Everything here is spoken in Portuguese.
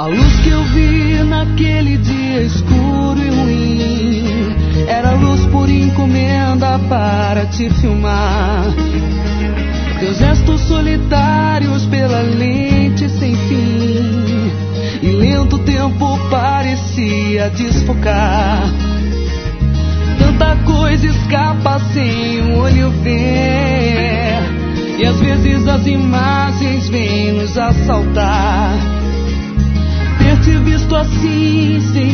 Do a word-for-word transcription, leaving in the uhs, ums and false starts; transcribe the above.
A luz que eu vi naquele dia escuro e ruim era luz por encomenda para te filmar. Teus gestos solitários pela lente sem fim, e lento tempo parecia desfocar. Tanta coisa escapa sem o olho ver, e às vezes as imagens vêm nos assaltar. Ter te visto assim, sem